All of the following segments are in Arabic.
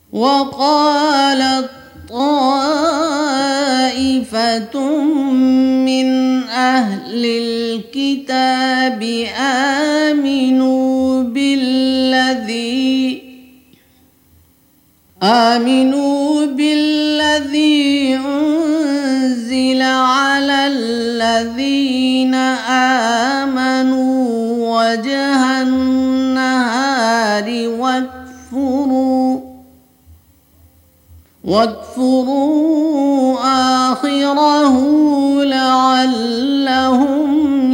وقالت طائفة من أهل الكتاب آمنوا بالذي أنزل على الذين آمنوا وجه النهار واكفروا آخره لعلهم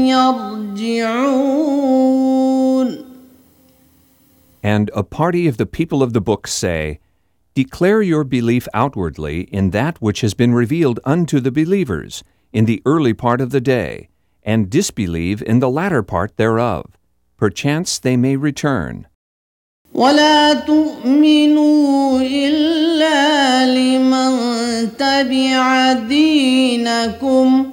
يرجعون. And a party of the people of the book say, Declare your belief outwardly in that which has been revealed unto the believers in the early part of the day, and disbelieve in the latter part thereof. Perchance they may return. ولا تؤمنوا إلا لمن تبع دينكم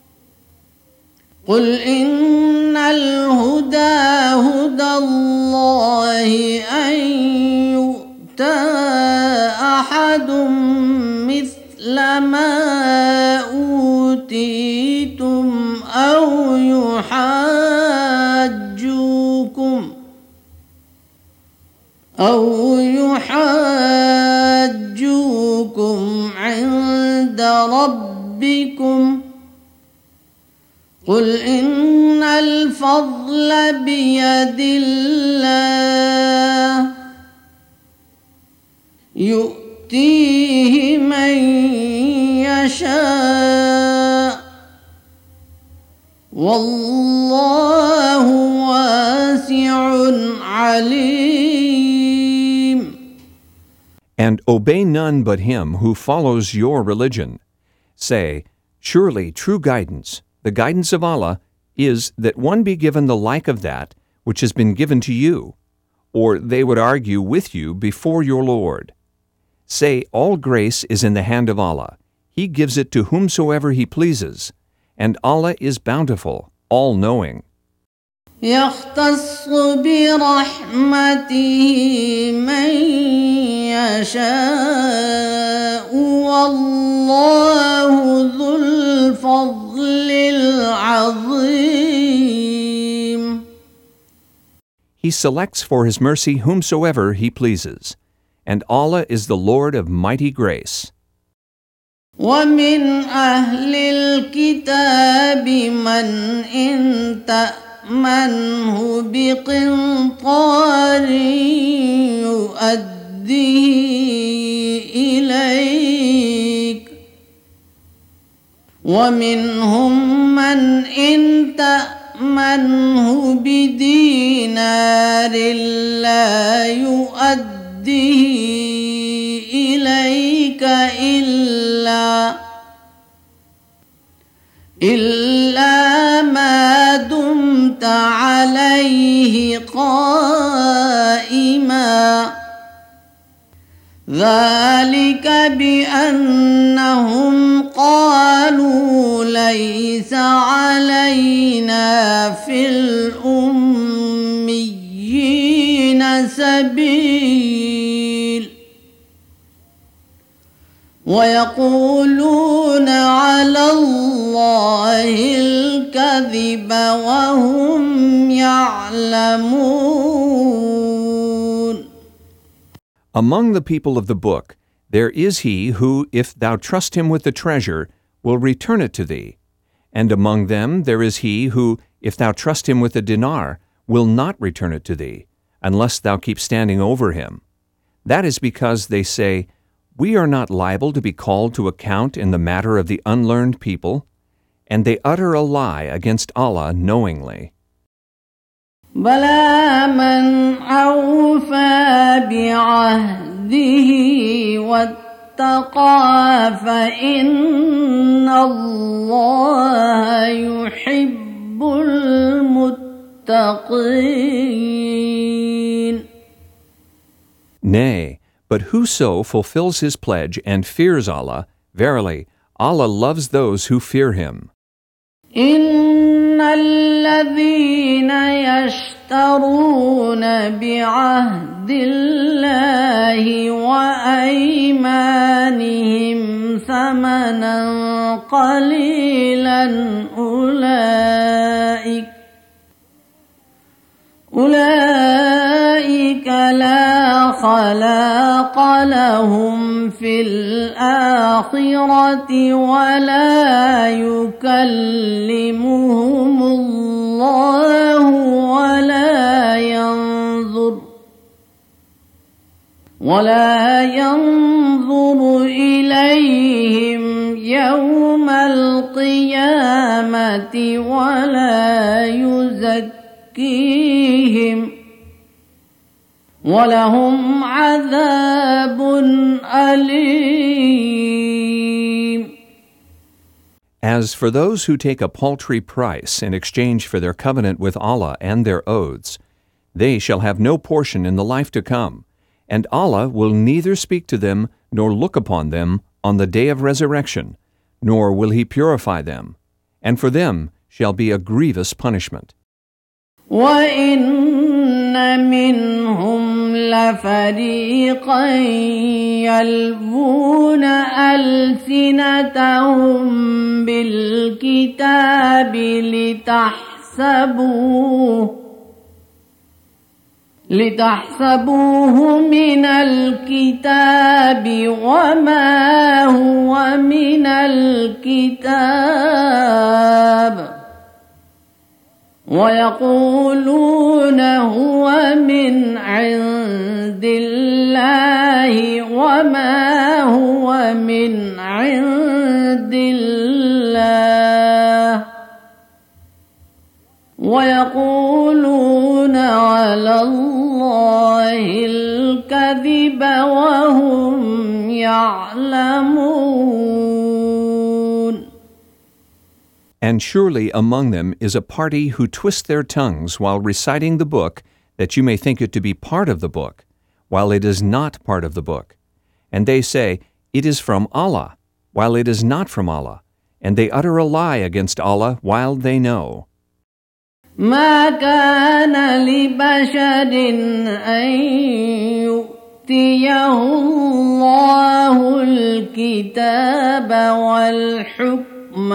قل إن الهدى هدى الله أن يؤتى أحد مثل ما أوتيتم أو يحاجوكم عند ربكم قل إن الفضل بيد الله يؤتيه من يشاء والله واسع عليم. And obey none but him who follows your religion. Say, Surely true guidance, the guidance of Allah, is that one be given the like of that which has been given to you, or they would argue with you before your Lord. Say, All grace is in the hand of Allah. He gives it to whomsoever He pleases, and Allah is bountiful, all-knowing. يختص برحمته من يشاء والله ذو الفضل العظيم. He selects for His mercy whomsoever He pleases, and Allah is the Lord of mighty grace. ومن أهل الكتاب من إن تأمنه بقنطار يؤديه إليك ومنهم من إن تأمنه بدينار لا يؤديه إليك إلا ما دمت عليه قائما ذلك بأنهم قالوا ليس علينا في الأميين سبيل ويقولون على الله الكذب وهم يعلمون. Among the people of the book, there is he who, if thou trust him with the treasure, will return it to thee. And among them there is he who, if thou trust him with a dinar, will not return it to thee, unless thou keep standing over him. That is because they say, We are not liable to be called to account in the matter of the unlearned people, and they utter a lie against Allah knowingly. بلى من أوفى بعهده واتقى فإن الله يحب المتقين. Nay, but whoso fulfills his pledge and fears Allah, verily, Allah loves those who fear Him. إن الذين يشترون بعهد الله ثمنا قليلا أولئك لا خلاق لهم في الآخرة ولا يكلمهم الله ولا ينظر إليهم يوم القيامة ولا يزكيهم ولهم عذاب أليم. As for those who take a paltry price in exchange for their covenant with Allah and their oaths, they shall have no portion in the life to come, and Allah will neither speak to them nor look upon them on the day of resurrection, nor will He purify them, and for them shall be a grievous punishment. وَإِنَّ مِنْهُمْ لَفَرِيقًا يَلْوُونَ أَلْسِنَتَهُمْ بِالْكِتَابِ لتحسبوه من الكتاب وما هو من الكتاب ويقولون هو من عند الله وما هو من عند الله ويقولون على الله الكذب وهم يعلمون. And surely among them is a party who twist their tongues while reciting the book, that you may think it to be part of the book, while it is not part of the book. And they say, it is from Allah, while it is not from Allah, and they utter a lie against Allah while they know. ما كان لبشر أن يؤتيه الله الكتاب والحكم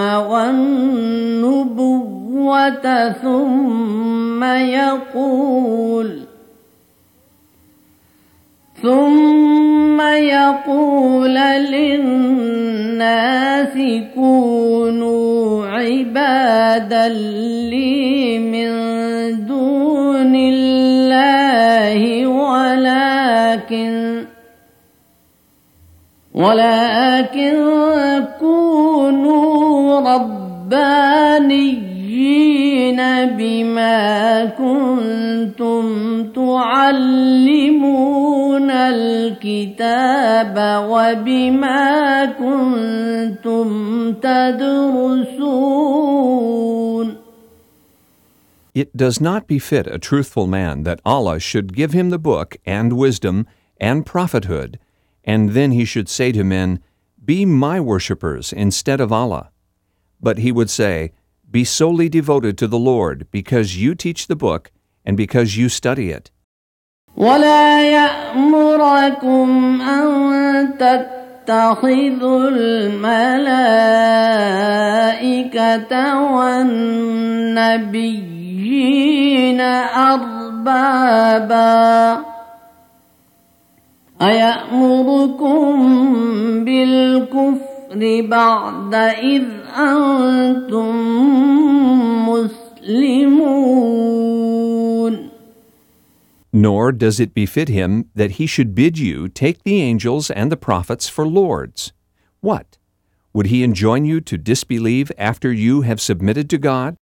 والنبوة ثم يقول للناس كونوا عبادا لي من دون الله ولكن كونوا ربانيين بما كنتم تعلمون الكتاب وبما كنتم تدرسون. It does not befit a truthful man that Allah should give him the book and wisdom and prophethood, and then he should say to men, be my worshippers instead of Allah. But he would say, be solely devoted to the Lord, because you teach the book and because you study it. ولا يأمركم أن تتخذوا الملائكة والنبيين أربابا أيأمركم بالكفر بعد إذ أنتم مسلمون. Nor does it befit him that he should bid you take the angels and the prophets for lords. What? Would he enjoin you to disbelieve after you have submitted to God?